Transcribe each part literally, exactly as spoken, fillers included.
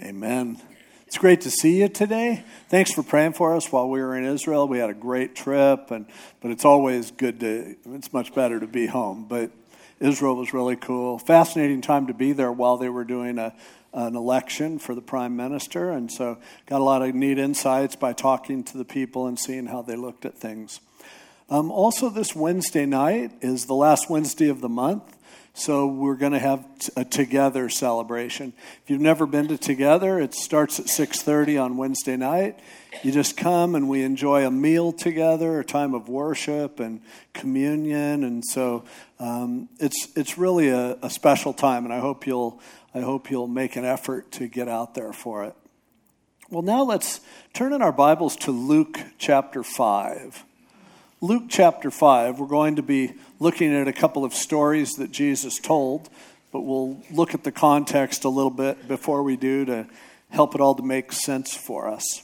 Amen. It's great to see you today. Thanks for praying for us while we were in Israel. We had a great trip, and but it's always good to, it's much better to be home. But Israel was really cool. Fascinating time to be there while they were doing a, an election for the prime minister. And so got a lot of neat insights by talking to the people and seeing how they looked at things. Um, also, this Wednesday night is the last Wednesday of the month. So we're going to have a Together celebration. If you've never been to Together, it starts at six thirty on Wednesday night. You just come and we enjoy a meal together, a time of worship and communion, and so um, it's it's really a, a special time. And I hope you'll I hope you'll make an effort to get out there for it. Well, now let's turn in our Bibles to Luke chapter five. Luke chapter five, we're going to be looking at a couple of stories that Jesus told, but we'll look at the context a little bit before we do to help it all to make sense for us.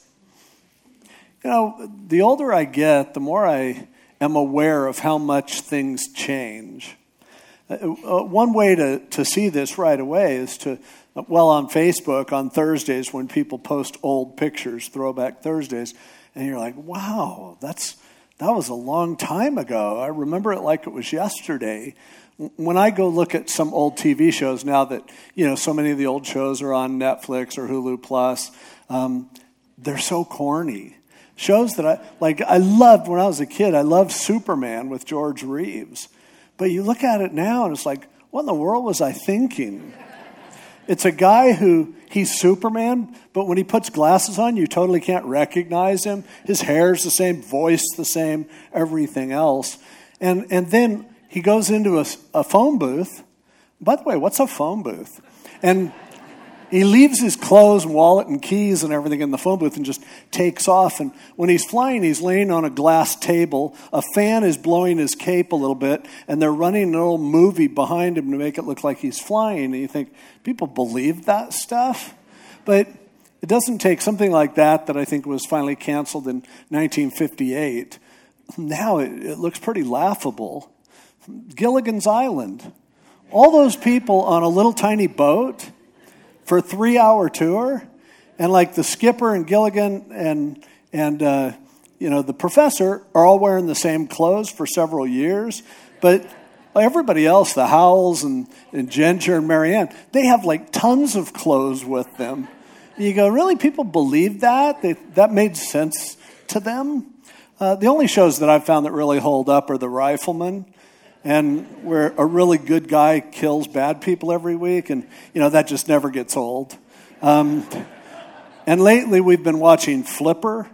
You know, the older I get, the more I am aware of how much things change. Uh, one way to, to see this right away is to, well, on Facebook on Thursdays when people post old pictures, Throwback Thursdays, and you're like, wow, that's... That was a long time ago. I remember it like it was yesterday. When I go look at some old T V shows now that, you know, so many of the old shows are on Netflix or Hulu Plus, um, they're so corny. Shows that I, like, I loved when I was a kid, I loved Superman with George Reeves. But you look at it now and it's like, what in the world was I thinking? It's a guy who, he's Superman, but when he puts glasses on, you totally can't recognize him. His hair's the same, voice the same, everything else. And and then he goes into a, a phone booth. By the way, what's a phone booth? And he leaves his clothes, wallet, and keys and everything in the phone booth and just takes off. And when he's flying, he's laying on a glass table. A fan is blowing his cape a little bit, and they're running an little movie behind him to make it look like he's flying. And you think, people believe that stuff? But it doesn't take something like that that I think was finally canceled in nineteen fifty-eight. Now it, it looks pretty laughable. Gilligan's Island. All those people on a little tiny boat for a three-hour tour, and like the skipper and Gilligan and and uh, you know the professor are all wearing the same clothes for several years, but everybody else, the Howells and, and Ginger and Marianne, they have like tons of clothes with them. And you go, really? People believe that? They, that made sense to them? Uh, the only shows that I've found that really hold up are The Rifleman, and where a really good guy kills bad people every week, and, you know, that just never gets old. Um, and lately we've been watching Flipper,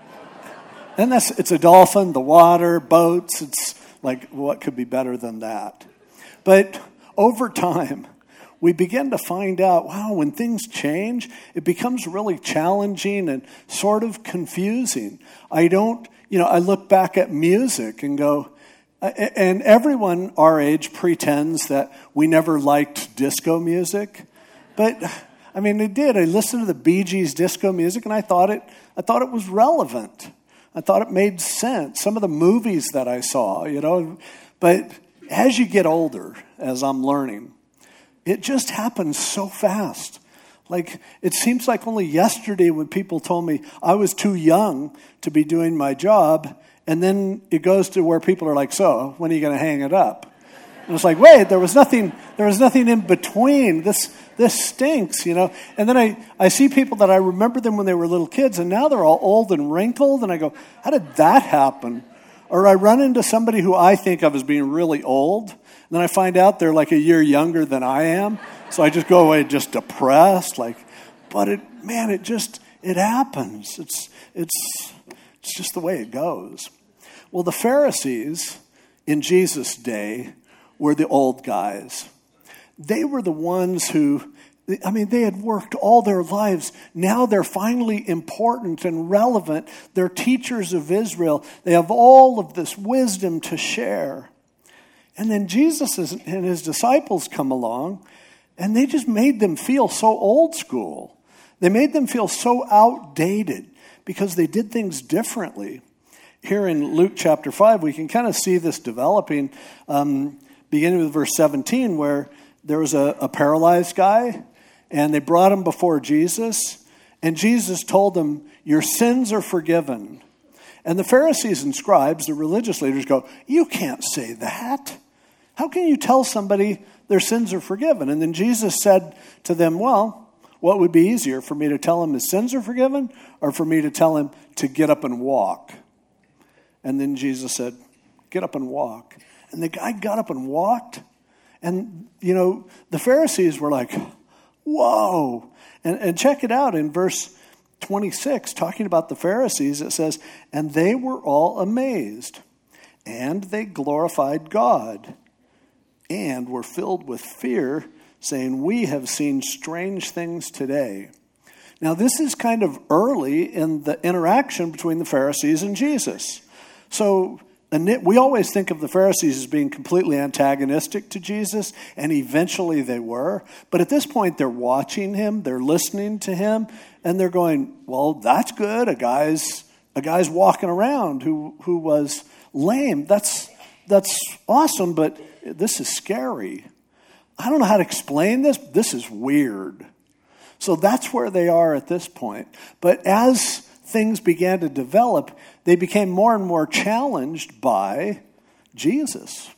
and that's it's a dolphin, the water, boats. It's like, what could be better than that? But over time, we begin to find out, wow, when things change, it becomes really challenging and sort of confusing. I don't, you know, I look back at music and go, and everyone our age pretends that we never liked disco music, but I mean, they did. I listened to the Bee Gees disco music, and I thought it, I thought it was relevant. I thought it made sense. Some of the movies that I saw, you know, but as you get older, as I'm learning, it just happens so fast. Like, it seems like only yesterday when people told me I was too young to be doing my job. And then it goes to where people are like, so, when are you going to hang it up? And it's like, wait, there was nothing there was nothing in between. This this stinks, you know. And then I, I see people that I remember them when they were little kids, and now they're all old and wrinkled. And I go, how did that happen? Or I run into somebody who I think of as being really old, and then I find out they're like a year younger than I am. So I just go away just depressed. Like, but it, man, it just, it happens. It's it's it's just the way it goes. Well, the Pharisees in Jesus' day were the old guys. They were the ones who, I mean, they had worked all their lives. Now they're finally important and relevant. They're teachers of Israel. They have all of this wisdom to share. And then Jesus and his disciples come along, and they just made them feel so old school. They made them feel so outdated because they did things differently. Here in Luke chapter five, we can kind of see this developing, um, beginning with verse seventeen, where there was a, a paralyzed guy, And they brought him before Jesus, and Jesus told them, your sins are forgiven. And the Pharisees and scribes, the religious leaders, go, you can't say that. How can you tell somebody their sins are forgiven? And then Jesus said to them, well, what would be easier, for me to tell him his sins are forgiven, or for me to tell him to get up and walk? And then Jesus said, get up and walk. And the guy got up and walked. And, you know, the Pharisees were like, whoa. And, and check it out in verse twenty-six, talking about the Pharisees, it says, and they were all amazed, and they glorified God, and were filled with fear, saying, we have seen strange things today. Now, this is kind of early in the interaction between the Pharisees and Jesus. So we always think of the Pharisees as being completely antagonistic to Jesus, and eventually they were. But at this point, they're watching him, they're listening to him, and they're going, well, that's good. A guy's a guy's walking around who, who was lame. That's that's awesome, but this is scary. I don't know how to explain this. This is weird. So that's where they are at this point. But as things began to develop, they became more and more challenged by Jesus.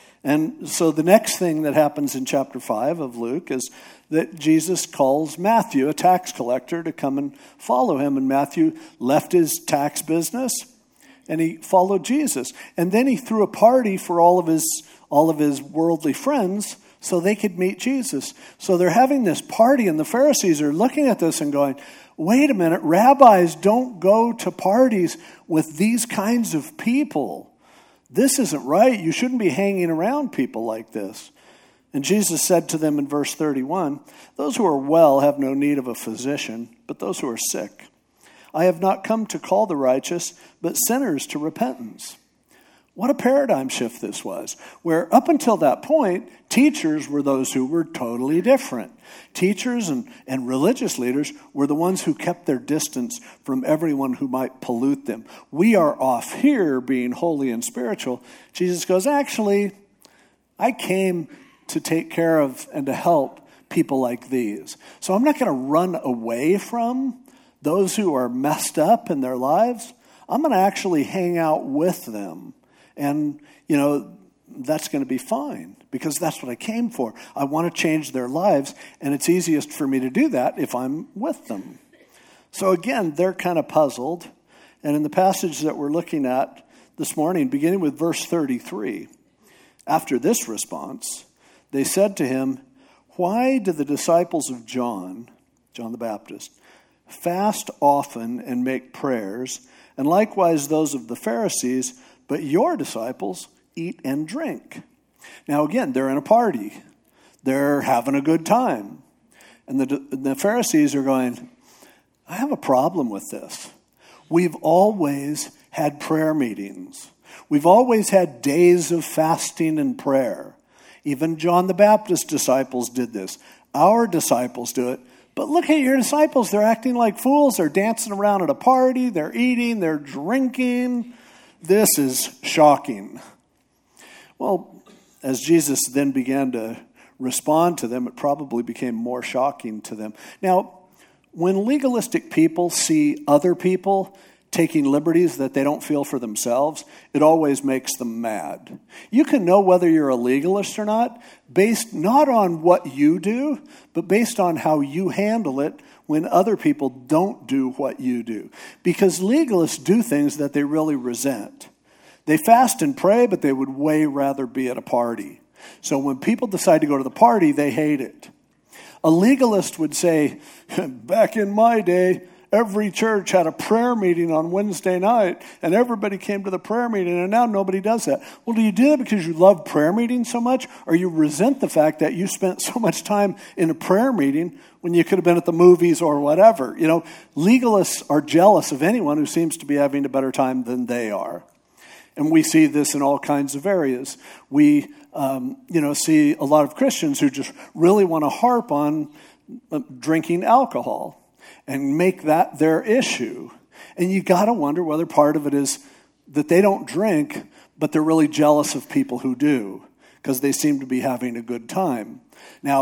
And so the next thing that happens in chapter five of Luke is that Jesus calls Matthew, a tax collector, to come and follow him. And Matthew left his tax business and he followed Jesus. And then he threw a party for all of his all of his worldly friends so they could meet Jesus. So they're having this party, and the Pharisees are looking at this and going, wait a minute, rabbis don't go to parties with these kinds of people. This isn't right. You shouldn't be hanging around people like this. And Jesus said to them in verse thirty-one, those who are well have no need of a physician, but those who are sick. I have not come to call the righteous, but sinners to repentance. What a paradigm shift this was, where up until that point, teachers were those who were totally different. Teachers and, and religious leaders were the ones who kept their distance from everyone who might pollute them. We are off here being holy and spiritual. Jesus goes, actually, I came to take care of and to help people like these. So I'm not going to run away from those who are messed up in their lives. I'm going to actually hang out with them. And, you know, that's going to be fine because that's what I came for. I want to change their lives, and it's easiest for me to do that if I'm with them. So again, they're kind of puzzled. And in the passage that we're looking at this morning, beginning with verse thirty-three, after this response, they said to him, why do the disciples of John, John the Baptist, fast often and make prayers, and likewise those of the Pharisees, but your disciples eat and drink? Now again, they're in a party. They're having a good time. And the, the Pharisees are going, I have a problem with this. We've always had prayer meetings. We've always had days of fasting and prayer. Even John the Baptist's disciples did this. Our disciples do it. But look at your disciples. They're acting like fools. They're dancing around at a party. They're eating. They're drinking. This is shocking. Well, as Jesus then began to respond to them, it probably became more shocking to them. Now, when legalistic people see other people taking liberties that they don't feel for themselves, it always makes them mad. You can know whether you're a legalist or not based not on what you do, but based on how you handle it when other people don't do what you do. Because legalists do things that they really resent. They fast and pray, but they would way rather be at a party. So when people decide to go to the party, they hate it. A legalist would say, back in my day, every church had a prayer meeting on Wednesday night, and everybody came to the prayer meeting, and now nobody does that. Well, do you do that because you love prayer meetings so much, or you resent the fact that you spent so much time in a prayer meeting when you could have been at the movies or whatever? You know, legalists are jealous of anyone who seems to be having a better time than they are. And we see this in all kinds of areas. We, um, you know, see a lot of Christians who just really want to harp on uh, drinking alcohol and make that their issue. And you got to wonder whether part of it is that they don't drink, but they're really jealous of people who do, because they seem to be having a good time. Now,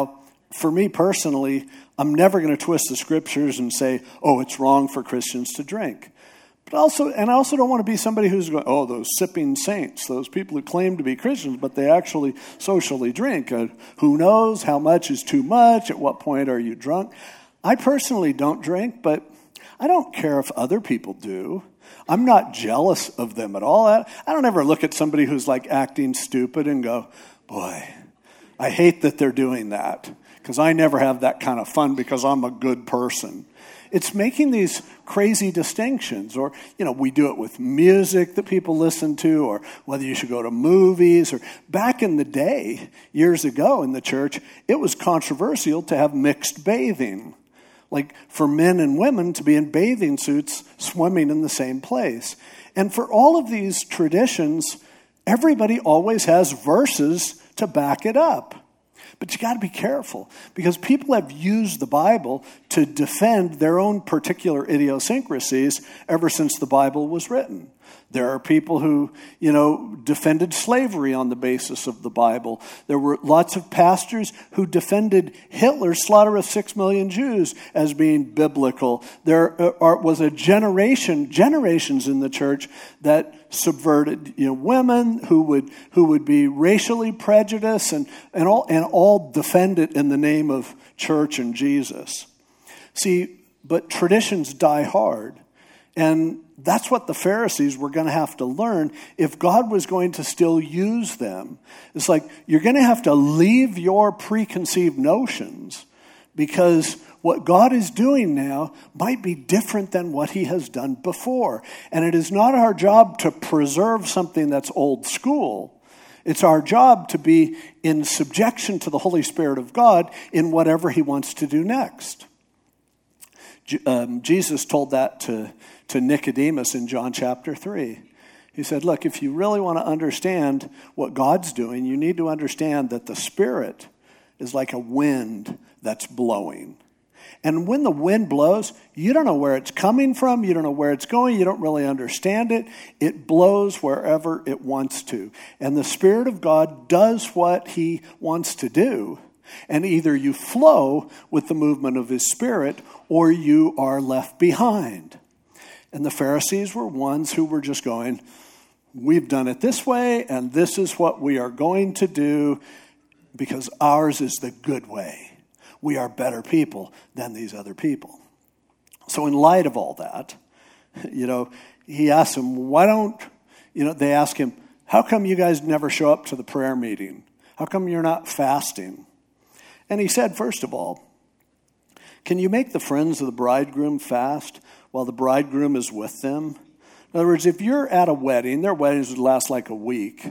for me personally, I'm never going to twist the scriptures and say, oh, it's wrong for Christians to drink. But also, and I also don't want to be somebody who's going, oh, those sipping saints, those people who claim to be Christians, but they actually socially drink. Uh, who knows how much is too much? At what point are you drunk? I personally don't drink, but I don't care if other people do. I'm not jealous of them at all. I, I don't ever look at somebody who's like acting stupid and go, boy, I hate that they're doing that, because I never have that kind of fun because I'm a good person. It's making these crazy distinctions, or, you know, we do it with music that people listen to, or whether you should go to movies, or back in the day, years ago in the church, it was controversial to have mixed bathing. Like for men and women to be in bathing suits swimming in the same place. And for all of these traditions, everybody always has verses to back it up. But you got to be careful, because people have used the Bible to defend their own particular idiosyncrasies ever since the Bible was written. There are people who, you know, defended slavery on the basis of the Bible. There were lots of pastors who defended Hitler's slaughter of six million Jews as being biblical. There are, was a generation, generations in the church that subverted, you know, women who would who would be racially prejudiced, and, and all and all defend it in the name of church and Jesus. See, but traditions die hard. And that's what the Pharisees were going to have to learn if God was going to still use them. It's like, you're going to have to leave your preconceived notions, because what God is doing now might be different than what he has done before. And it is not our job to preserve something that's old school. It's our job to be in subjection to the Holy Spirit of God in whatever he wants to do next. Um, Jesus told that to to Nicodemus in John chapter three. He said, look, if you really want to understand what God's doing, you need to understand that the Spirit is like a wind that's blowing. And when the wind blows, you don't know where it's coming from, you don't know where it's going, you don't really understand it. It blows wherever it wants to. And the Spirit of God does what he wants to do. And either you flow with the movement of his Spirit, or you are left behind. And the Pharisees were ones who were just going, we've done it this way, and this is what we are going to do, because ours is the good way. We are better people than these other people. So in light of all that, you know, he asked them, why don't, you know, they ask him, how come you guys never show up to the prayer meeting? How come you're not fasting? And he said, first of all, can you make the friends of the bridegroom fast while the bridegroom is with them? In other words, if you're at a wedding, their weddings would last like a week.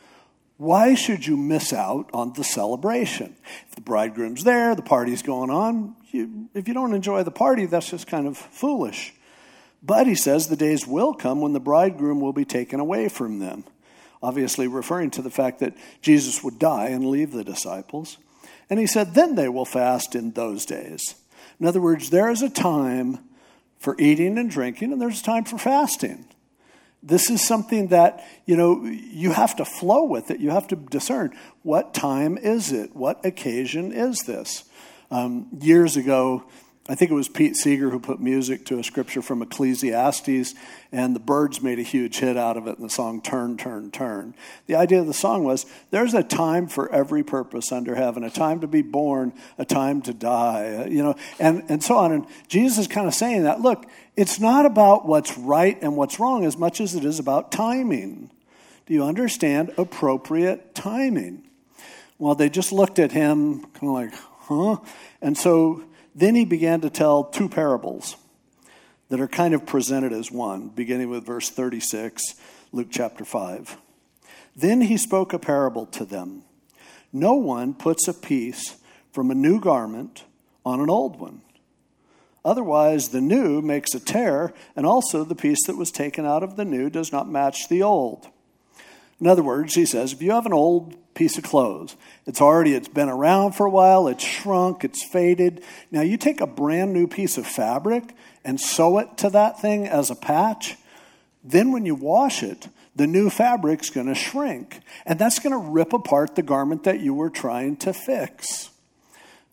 Why should you miss out on the celebration? If the bridegroom's there, the party's going on, you, if you don't enjoy the party, that's just kind of foolish. But he says the days will come when the bridegroom will be taken away from them. Obviously referring to the fact that Jesus would die and leave the disciples. And he said, then they will fast in those days. In other words, there is a time for eating and drinking, and there's a time for fasting. This is something that, you know, you have to flow with it. You have to discern, what time is it? What occasion is this? Um, years ago, I think it was Pete Seeger who put music to a scripture from Ecclesiastes, and the Byrds made a huge hit out of it in the song Turn, Turn, Turn. The idea of the song was, there's a time for every purpose under heaven, a time to be born, a time to die, you know, and, and so on. And Jesus is kind of saying that, look, it's not about what's right and what's wrong as much as it is about timing. Do you understand appropriate timing? Well, they just looked at him kind of like, huh? And so then he began to tell two parables that are kind of presented as one, beginning with verse thirty-six, Luke chapter five. Then he spoke a parable to them. No one puts a piece from a new garment on an old one. Otherwise, the new makes a tear, and also the piece that was taken out of the new does not match the old. In other words, he says, if you have an old piece of clothes, it's already, it's been around for a while, it's shrunk, it's faded. Now you take a brand new piece of fabric and sew it to that thing as a patch. Then when you wash it, the new fabric's going to shrink. And that's going to rip apart the garment that you were trying to fix.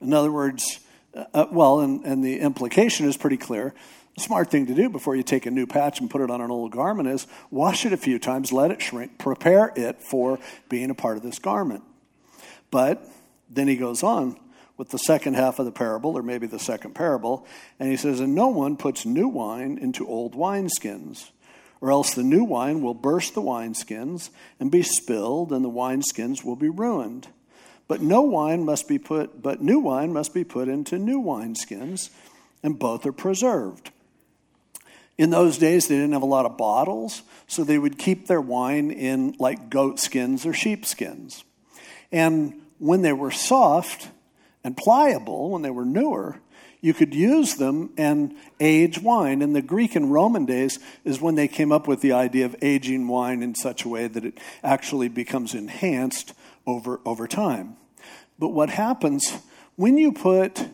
In other words, uh, well, and, and the implication is pretty clear. The smart thing to do before you take a new patch and put it on an old garment is wash it a few times, let it shrink, prepare it for being a part of this garment. But then he goes on with the second half of the parable, or maybe the second parable, and he says, and no one puts new wine into old wineskins, or else the new wine will burst the wineskins and be spilled, and the wineskins will be ruined. But no wine must be put, but new wine must be put into new wineskins, and both are preserved. In those days, they didn't have a lot of bottles, so they would keep their wine in like goat skins or sheep skins. And when they were soft and pliable, when they were newer, you could use them and age wine. In the Greek and Roman days is when they came up with the idea of aging wine in such a way that it actually becomes enhanced over, over time. But what happens when you put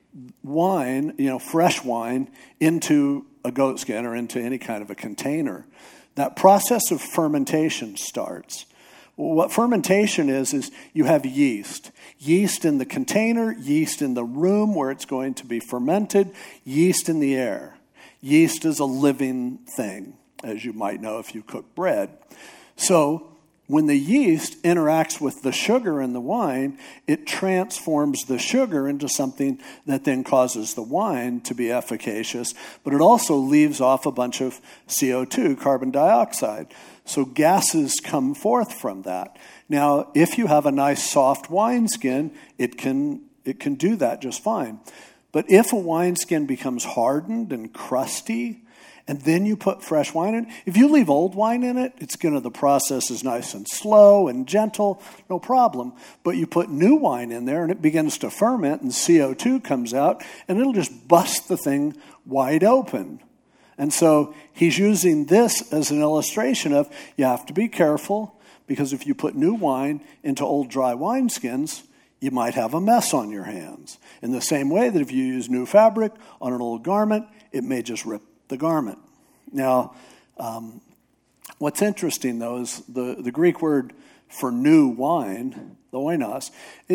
wine, you know, fresh wine, into a goat skin or into any kind of a container, that process of fermentation starts. What fermentation is, is you have yeast. Yeast in the container, yeast in the room where it's going to be fermented, yeast in the air. Yeast is a living thing, as you might know if you cook bread. So when the yeast interacts with the sugar in the wine, it transforms the sugar into something that then causes the wine to be efficacious, but it also leaves off a bunch of C O two, carbon dioxide. So gases come forth from that. Now, if you have a nice soft wineskin, it can it can do that just fine. But if a wineskin becomes hardened and crusty, and then you put fresh wine in, if you leave old wine in it, it's gonna the process is nice and slow and gentle, no problem. But you put new wine in there and it begins to ferment and C O two comes out and it'll just bust the thing wide open. And so he's using this as an illustration of you have to be careful, because if you put new wine into old dry wineskins, you might have a mess on your hands. In the same way that if you use new fabric on an old garment, it may just rip the garment. Now, um, what's interesting, though, is the, the Greek word for new wine, the oinos,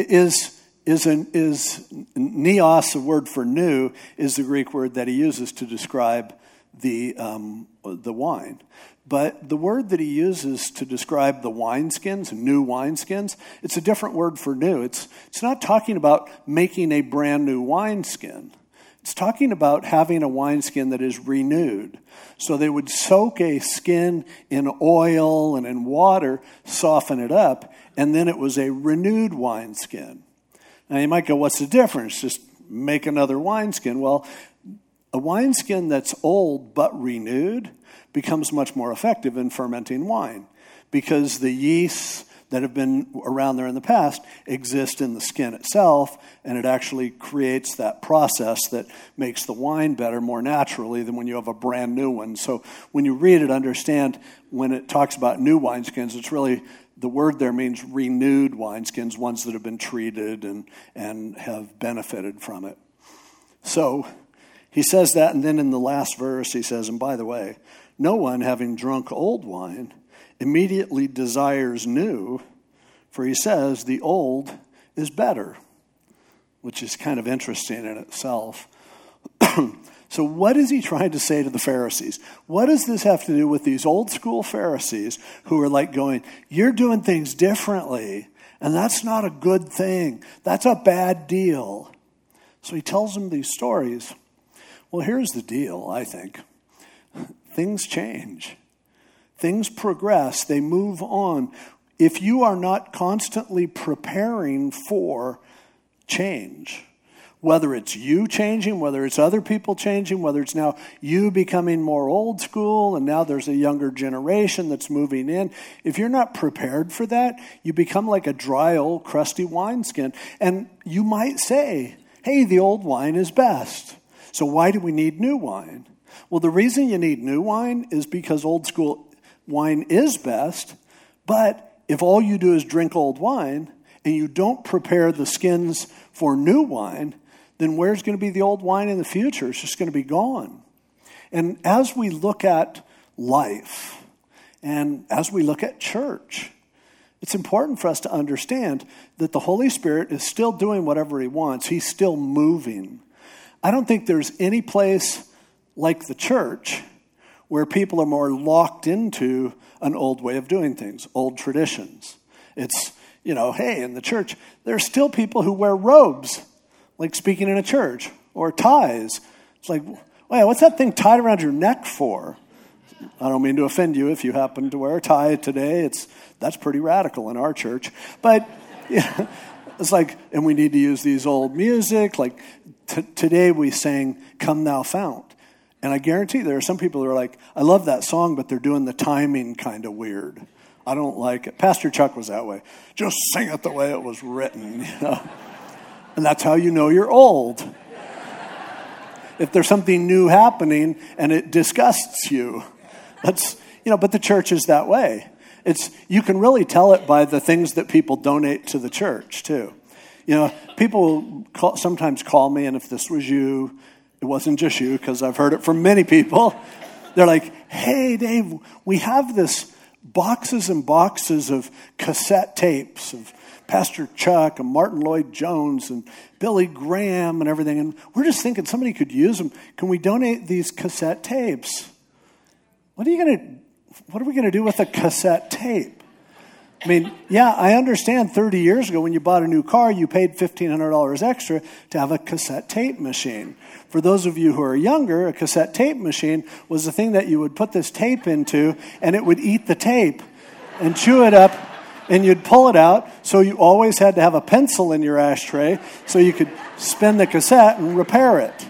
is is an, is neos, a word for new, is the Greek word that he uses to describe the um, the wine. But the word that he uses to describe the wineskins, new wineskins, it's a different word for new. It's it's not talking about making a brand new wineskin. It's talking about having a wineskin that is renewed. So they would soak a skin in oil and in water, soften it up, and then it was a renewed wineskin. Now you might go, what's the difference? Just make another wineskin. Well, a wineskin that's old but renewed becomes much more effective in fermenting wine, because the yeasts that have been around there in the past exist in the skin itself, and it actually creates that process that makes the wine better more naturally than when you have a brand new one. So when you read it, understand when it talks about new wineskins, it's really, the word there means renewed wineskins, ones that have been treated and, and have benefited from it. So he says that, and then in the last verse he says, and by the way, no one having drunk old wine immediately desires new, for he says the old is better, which is kind of interesting in itself. So what is he trying to say to the Pharisees? What does this have to do with these old school Pharisees who are like going, you're doing things differently, and that's not a good thing. That's a bad deal. So he tells them these stories. Well, here's the deal, I think. Things change. Things progress. They move on. If you are not constantly preparing for change, whether it's you changing, whether it's other people changing, whether it's now you becoming more old school and now there's a younger generation that's moving in, if you're not prepared for that, you become like a dry, old, crusty wineskin. And you might say, hey, the old wine is best. So why do we need new wine? Well, the reason you need new wine is because old school wine is best, but if all you do is drink old wine and you don't prepare the skins for new wine, then where's going to be the old wine in the future? It's just going to be gone. And as we look at life and as we look at church, It's important for us to understand that the Holy Spirit is still doing whatever he wants. He's still moving. I don't think there's any place like the church where people are more locked into an old way of doing things, old traditions. It's, you know, hey, in the church, there's still people who wear robes, like speaking in a church, or ties. It's like, wait, what's that thing tied around your neck for? I don't mean to offend you if you happen to wear a tie today. It's that's pretty radical in our church. But yeah, it's like, and we need to use these old music. Like t- today we sang "Come Thou Fount," and I guarantee there are some people who are like, I love that song, but they're doing the timing kind of weird. I don't like it. Pastor Chuck was that way. Just sing it the way it was written, you know. And that's how you know you're old. If there's something new happening and it disgusts you. That's, you know, but the church is that way. It's, you can really tell it by the things that people donate to the church, too. You know, people call, sometimes call me, and if this was you, it wasn't just you, because I've heard it from many people. They're like, hey, Dave, we have this boxes and boxes of cassette tapes of Pastor Chuck and Martin Lloyd-Jones and Billy Graham and everything, and we're just thinking somebody could use them. Can we donate these cassette tapes? What are you going to, what are we going to do with a cassette tape? I mean, yeah, I understand thirty years ago when you bought a new car, you paid fifteen hundred dollars extra to have a cassette tape machine. For those of you who are younger, a cassette tape machine was the thing that you would put this tape into, and it would eat the tape and chew it up, and you'd pull it out, so you always had to have a pencil in your ashtray so you could spin the cassette and repair it.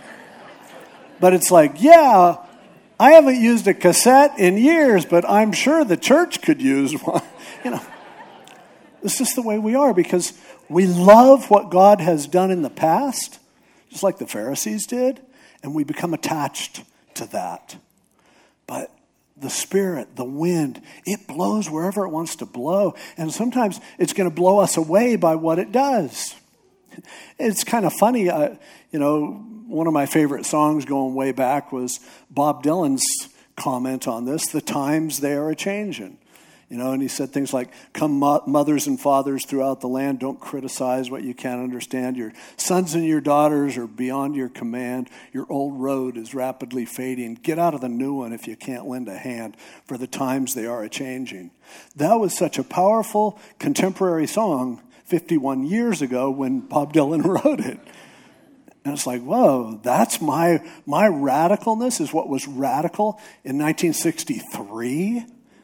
But it's like, yeah, I haven't used a cassette in years, but I'm sure the church could use one. You know, it's just the way we are, because we love what God has done in the past, just like the Pharisees did, and we become attached to that. But the Spirit, the wind, it blows wherever it wants to blow, and sometimes it's going to blow us away by what it does. It's kind of funny, uh, you know, one of my favorite songs going way back was Bob Dylan's comment on this, "The times they are a-changing." You know, and he said things like, come mo- mothers and fathers throughout the land, don't criticize what you can't understand. Your sons and your daughters are beyond your command. Your old road is rapidly fading. Get out of the new one if you can't lend a hand, for the times they are a-changing. That was such a powerful contemporary song fifty-one years ago when Bob Dylan wrote it. And it's like, whoa, that's my my radicalness is what was radical in nineteen sixty-three?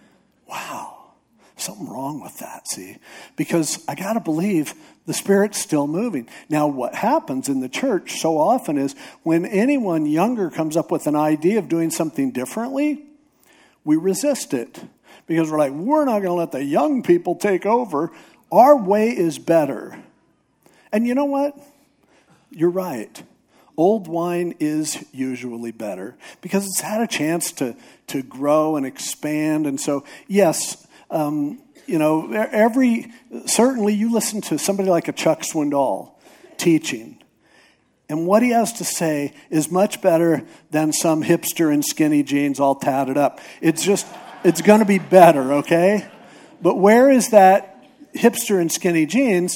Wow, something wrong with that, see? Because I got to believe the Spirit's still moving. Now, what happens in the church so often is when anyone younger comes up with an idea of doing something differently, we resist it. Because we're like, we're not going to let the young people take over. Our way is better. And you know what? You're right. Old wine is usually better because it's had a chance to, to grow and expand. And so, yes, um, you know, every, certainly you listen to somebody like a Chuck Swindoll teaching, and what he has to say is much better than some hipster in skinny jeans all tatted up. It's just, it's going to be better, okay? But where is that hipster in skinny jeans?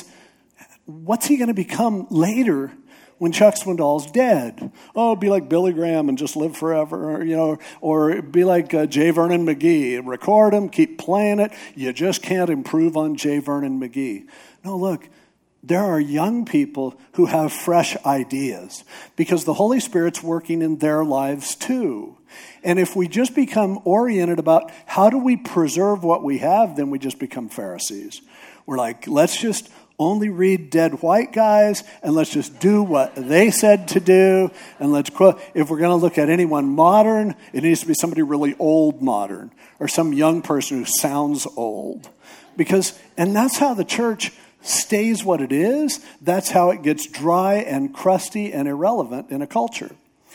What's he going to become later when Chuck Swindoll's dead? Oh, be like Billy Graham and just live forever, or, you know, or be like uh, J. Vernon McGee. Record him, keep playing it. You just can't improve on J. Vernon McGee. No, look, there are young people who have fresh ideas because the Holy Spirit's working in their lives too. And if we just become oriented about how do we preserve what we have, then we just become Pharisees. We're like, let's just only read dead white guys, and let's just do what they said to do. And let's quote, if we're going to look at anyone modern, it needs to be somebody really old modern, or some young person who sounds old. Because, and that's how the church stays what it is. That's how it gets dry and crusty and irrelevant in a culture.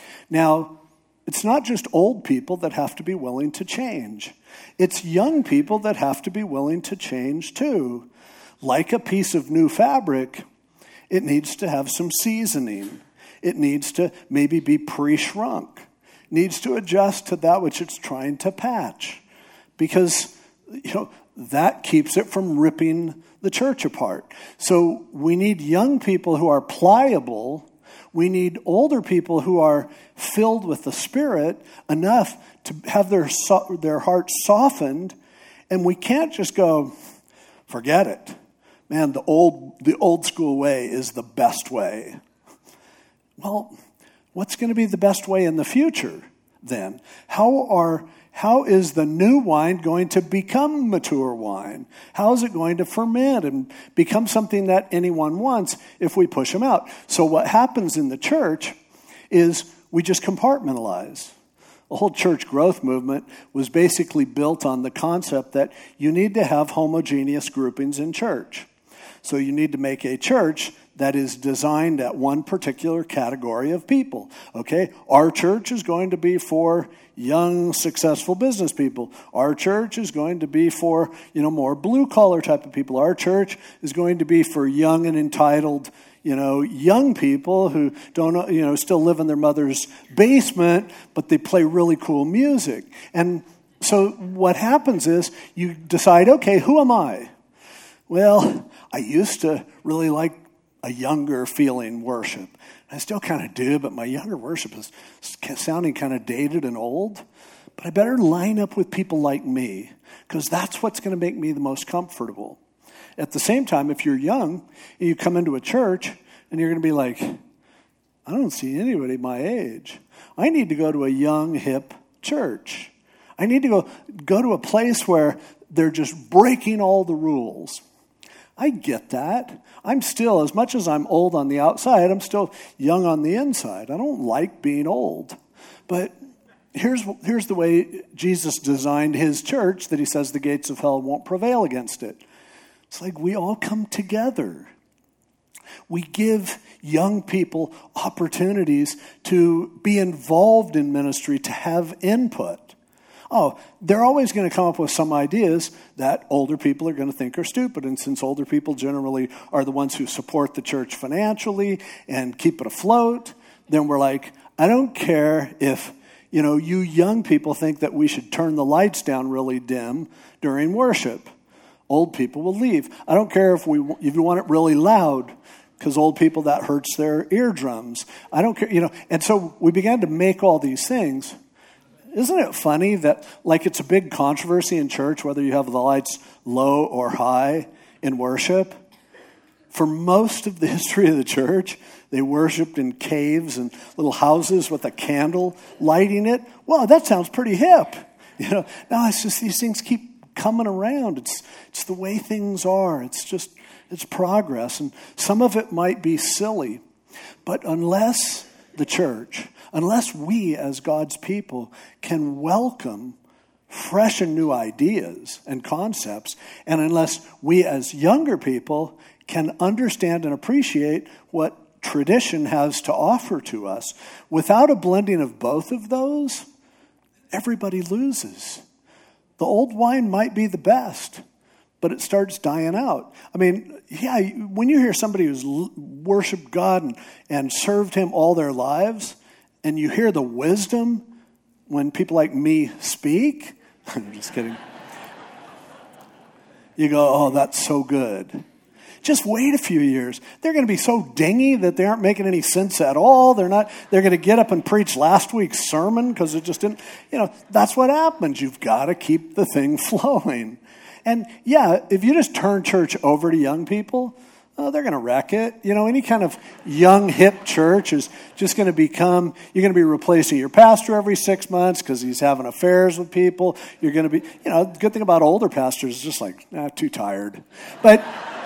Now, it's not just old people that have to be willing to change. It's young people that have to be willing to change too. Like a piece of new fabric, it needs to have some seasoning. It needs to maybe be pre-shrunk. It needs to adjust to that which it's trying to patch. Because, you know, that keeps it from ripping the church apart. So we need young people who are pliable. We need older people who are filled with the Spirit enough to have their so- their hearts softened. And we can't just go, forget it. Man, the old the old school way is the best way. Well, what's going to be the best way in the future then? How are how is the new wine going to become mature wine? How is it going to ferment and become something that anyone wants if we push them out? So what happens in the church is we just compartmentalize. The whole church growth movement was basically built on the concept that you need to have homogeneous groupings in church. So you need to make a church that is designed at one particular category of people. Okay, our church is going to be for young, successful business people. Our church is going to be for, you know, more blue-collar type of people. Our church is going to be for young and entitled, you know, young people who don't, you know, still live in their mother's basement, but they play really cool music. And so what happens is you decide, okay, who am I? Well, I used to really like a younger feeling worship. I still kind of do, but my younger worship is sounding kind of dated and old. But I better line up with people like me, because that's what's going to make me the most comfortable. At the same time, if you're young and you come into a church and you're going to be like, I don't see anybody my age. I need to go to a young, hip church. I need to go, go to a place where they're just breaking all the rules. I get that. I'm still, as much as I'm old on the outside, I'm still young on the inside. I don't like being old. But here's, here's the way Jesus designed his church, that he says the gates of hell won't prevail against it. It's like we all come together. We give young people opportunities to be involved in ministry, to have input. Oh, they're always going to come up with some ideas that older people are going to think are stupid. And since older people generally are the ones who support the church financially and keep it afloat, then we're like, I don't care if, you know, you young people think that we should turn the lights down really dim during worship. Old people will leave. I don't care if we if you want it really loud, because old people, that hurts their eardrums. I don't care, you know. And so we began to make all these things. Isn't it funny that, like, it's a big controversy in church whether you have the lights low or high in worship? For most of the history of the church, they worshiped in caves and little houses with a candle lighting it. Wow, that sounds pretty hip. You know, no, it's just these things keep coming around. It's it's the way things are. It's just, it's progress. And some of it might be silly, but unless the church, unless we as God's people can welcome fresh and new ideas and concepts, and unless we as younger people can understand and appreciate what tradition has to offer to us, without a blending of both of those, everybody loses. The old wine might be the best, but it starts dying out. I mean, yeah, when you hear somebody who's worshiped God and, and served him all their lives, and you hear the wisdom when people like me speak, I'm just kidding. You go, oh, that's so good. Just wait a few years. They're going to be so dingy that they aren't making any sense at all. They're not. They're going to get up and preach last week's sermon because it just didn't. You know, that's what happens. You've got to keep the thing flowing. And yeah, if you just turn church over to young people, oh, they're going to wreck it. You know, any kind of young, hip church is just going to become, you're going to be replacing your pastor every six months because he's having affairs with people. You're going to be, you know, the good thing about older pastors is just like, ah, too tired. But,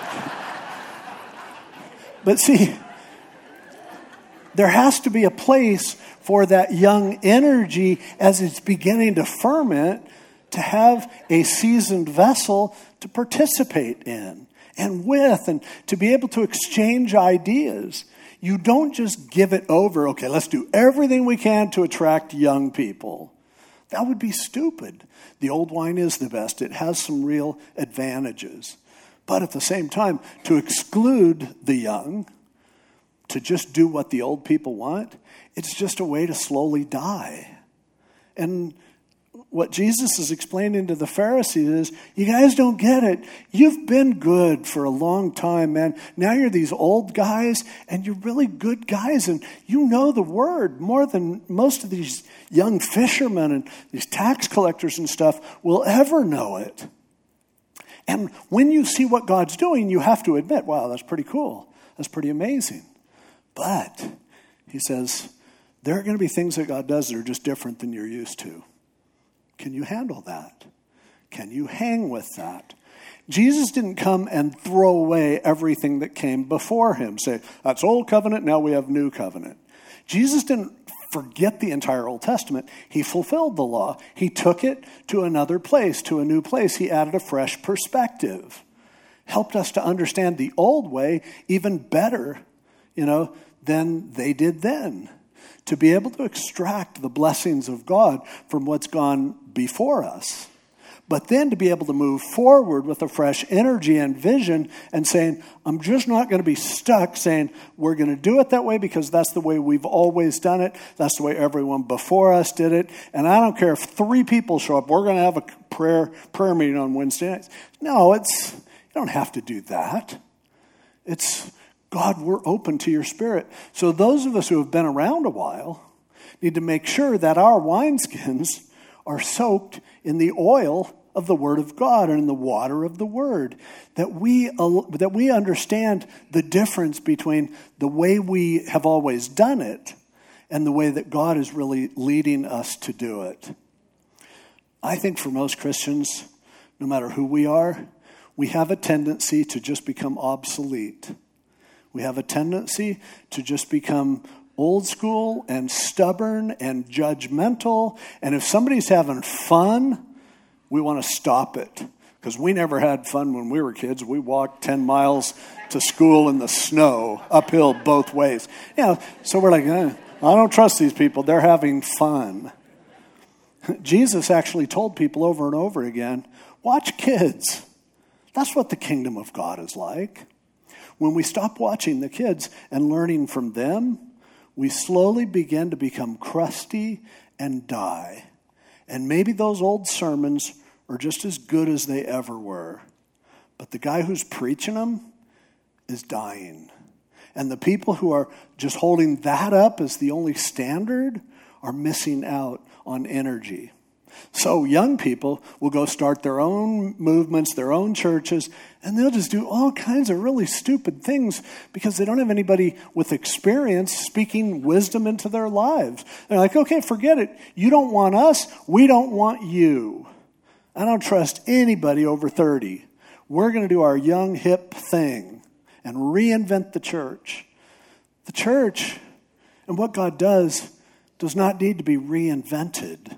but see, there has to be a place for that young energy as it's beginning to ferment, to have a seasoned vessel to participate in and with, and to be able to exchange ideas. You don't just give it over, okay, let's do everything we can to attract young people. That would be stupid. The old wine is the best. It has some real advantages. But at the same time, to exclude the young, to just do what the old people want, it's just a way to slowly die. And what Jesus is explaining to the Pharisees is, you guys don't get it. You've been good for a long time, man. Now you're these old guys, and you're really good guys, and you know the word more than most of these young fishermen and these tax collectors and stuff will ever know it. And when you see what God's doing, you have to admit, wow, that's pretty cool. That's pretty amazing. But, he says, there are going to be things that God does that are just different than you're used to. Can you handle that? Can you hang with that? Jesus didn't come and throw away everything that came before him. Say, that's old covenant, now we have new covenant. Jesus didn't forget the entire Old Testament. He fulfilled the law. He took it to another place, to a new place. He added a fresh perspective. Helped us to understand the old way even better, you know, than they did then. To be able to extract the blessings of God from what's gone before us. But then to be able to move forward with a fresh energy and vision and saying, I'm just not going to be stuck saying, we're going to do it that way because that's the way we've always done it. That's the way everyone before us did it. And I don't care if three people show up, we're going to have a prayer, prayer meeting on Wednesday nights. No, it's, you don't have to do that. It's, God, we're open to your Spirit. So those of us who have been around a while need to make sure that our wineskins are soaked in the oil of the Word of God and in the water of the Word. That we, that we understand the difference between the way we have always done it and the way that God is really leading us to do it. I think for most Christians, no matter who we are, we have a tendency to just become obsolete. We have a tendency to just become old school and stubborn and judgmental. And if somebody's having fun, we want to stop it. Because we never had fun when we were kids. We walked ten miles to school in the snow, uphill both ways. You know, so we're like, eh, I don't trust these people. They're having fun. Jesus actually told people over and over again, watch kids. That's what the kingdom of God is like. When we stop watching the kids and learning from them, we slowly begin to become crusty and die. And maybe those old sermons are just as good as they ever were. But the guy who's preaching them is dying. And the people who are just holding that up as the only standard are missing out on energy. So young people will go start their own movements, their own churches, and they'll just do all kinds of really stupid things because they don't have anybody with experience speaking wisdom into their lives. They're like, okay, forget it. You don't want us. We don't want you. I don't trust anybody over thirty. We're going to do our young, hip thing and reinvent the church. The church and what God does does not need to be reinvented.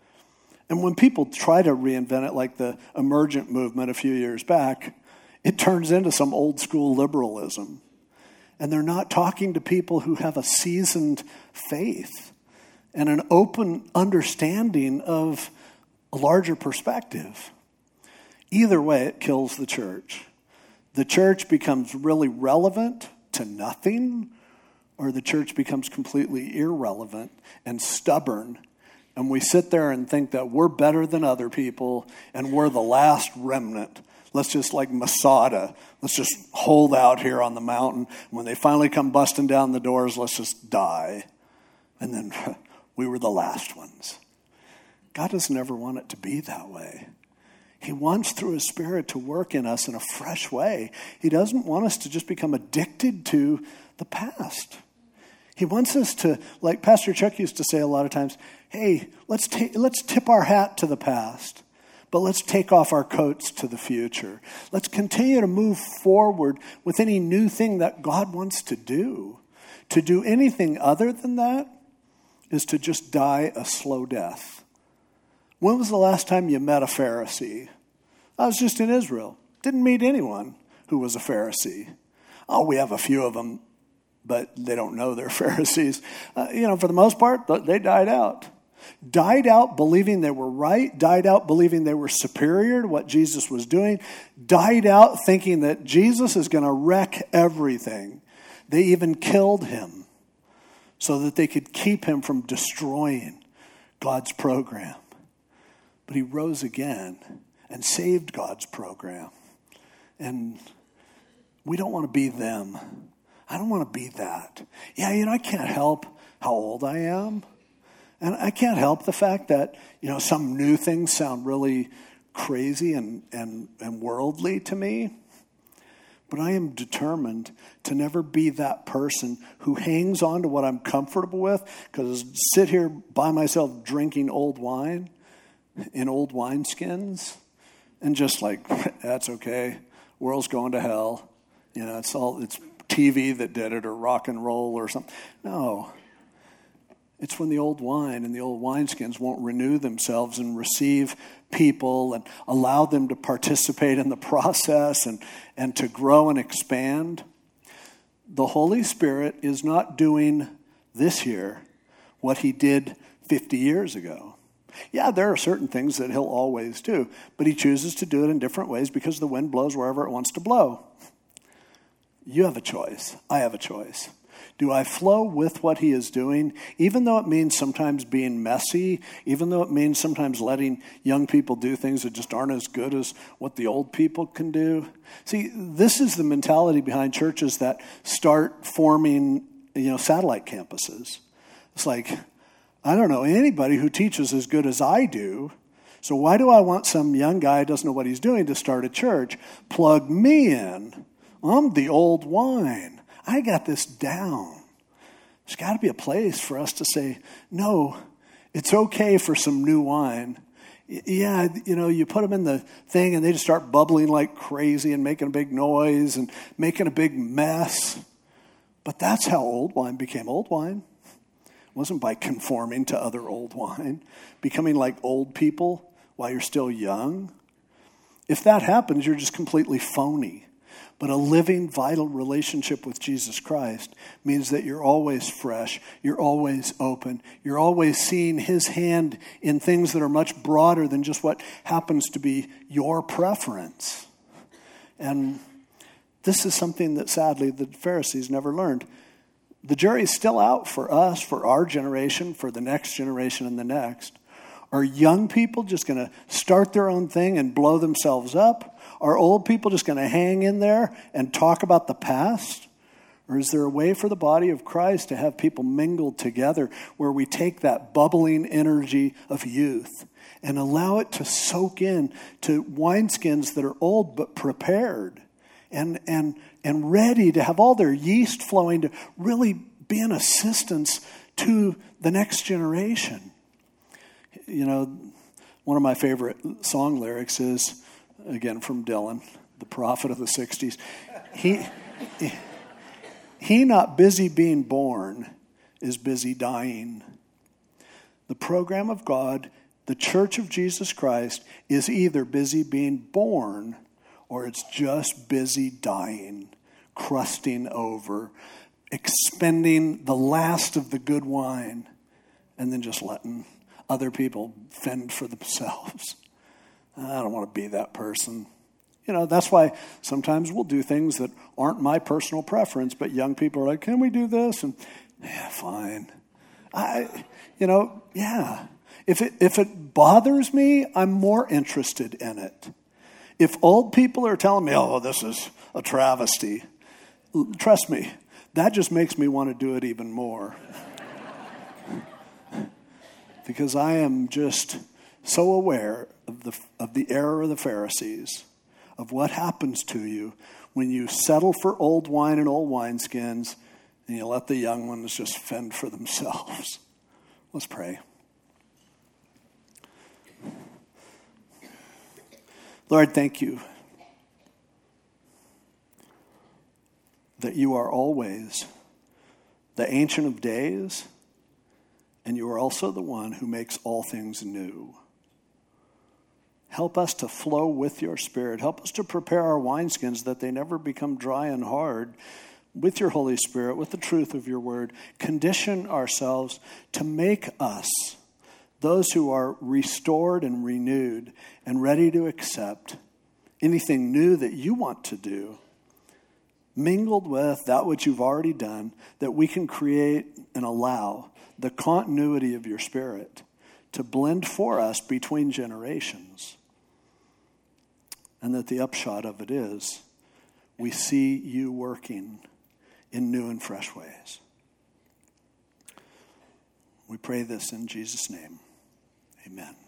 And when people try to reinvent it, like the emergent movement a few years back, it turns into some old school liberalism. And they're not talking to people who have a seasoned faith and an open understanding of a larger perspective. Either way, it kills the church. The church becomes really relevant to nothing, or the church becomes completely irrelevant and stubborn. And we sit there and think that we're better than other people and we're the last remnant. Let's just like Masada. Let's just hold out here on the mountain. When they finally come busting down the doors, let's just die. And then we were the last ones. God doesn't ever want it to be that way. He wants through his Spirit to work in us in a fresh way. He doesn't want us to just become addicted to the past. He wants us to, like Pastor Chuck used to say a lot of times, hey, let's ta- let's tip our hat to the past, but let's take off our coats to the future. Let's continue to move forward with any new thing that God wants to do. To do anything other than that is to just die a slow death. When was the last time you met a Pharisee? I was just in Israel. Didn't meet anyone who was a Pharisee. Oh, we have a few of them, but they don't know they're Pharisees. Uh, you know, for the most part, they died out. Died out believing they were right. Died out believing they were superior to what Jesus was doing. Died out thinking that Jesus is going to wreck everything. They even killed him so that they could keep him from destroying God's program. but he rose again and saved God's program. And we don't want to be them. I don't want to be that. Yeah, you know, I can't help how old I am. And I can't help the fact that, you know, some new things sound really crazy and, and, and worldly to me. But I am determined to never be that person who hangs on to what I'm comfortable with, because sit here by myself drinking old wine in old wineskins and just like, that's okay. World's going to hell. You know, it's all, it's T V that did it, or rock and roll or something. No. It's when the old wine and the old wineskins won't renew themselves and receive people and allow them to participate in the process and, and to grow and expand. The Holy Spirit is not doing this year what he did fifty years ago. Yeah, there are certain things that he'll always do, but he chooses to do it in different ways because the wind blows wherever it wants to blow. You have a choice. I have a choice. Do I flow with what he is doing, even though it means sometimes being messy, even though it means sometimes letting young people do things that just aren't as good as what the old people can do? See, this is the mentality behind churches that start forming, you know, satellite campuses. It's like, I don't know anybody who teaches as good as I do, so why do I want some young guy who doesn't know what he's doing to start a church? Plug me in. I'm the old wine. I got this down. There's got to be a place for us to say, no, it's okay for some new wine. Yeah, you know, you put them in the thing and they just start bubbling like crazy and making a big noise and making a big mess. But that's how old wine became old wine. It wasn't by conforming to other old wine, becoming like old people while you're still young. If that happens, you're just completely phony. But a living, vital relationship with Jesus Christ means that you're always fresh, you're always open, you're always seeing his hand in things that are much broader than just what happens to be your preference. And this is something that sadly the Pharisees never learned. The jury's still out for us, for our generation, for the next generation and the next. Are young people just going to start their own thing and blow themselves up? Are old people just going to hang in there and talk about the past? Or is there a way for the body of Christ to have people mingled together where we take that bubbling energy of youth and allow it to soak in to wineskins that are old but prepared and, and, and ready to have all their yeast flowing to really be an assistance to the next generation? You know, one of my favorite song lyrics is, again, from Dylan, the prophet of the sixties. He, he not busy being born is busy dying. The program of God, the Church of Jesus Christ, is either busy being born or it's just busy dying, crusting over, expending the last of the good wine, and then just letting other people fend for themselves. I don't want to be that person. You know, that's why sometimes we'll do things that aren't my personal preference, but young people are like, can we do this? And yeah, fine. I, you know, yeah. If it, if it bothers me, I'm more interested in it. If old people are telling me, oh, this is a travesty, trust me, that just makes me want to do it even more. Because I am just so aware of the of the error of the Pharisees, of what happens to you when you settle for old wine and old wineskins and you let the young ones just fend for themselves. Let's pray. Lord, thank you that you are always the Ancient of Days, and you are also the one who makes all things new. Help us to flow with your Spirit. Help us to prepare our wineskins that they never become dry and hard with your Holy Spirit, with the truth of your word. Condition ourselves to make us those who are restored and renewed and ready to accept anything new that you want to do, mingled with that which you've already done, that we can create and allow the continuity of your Spirit to blend for us between generations. And that the upshot of it is we see you working in new and fresh ways. We pray this in Jesus' name. Amen.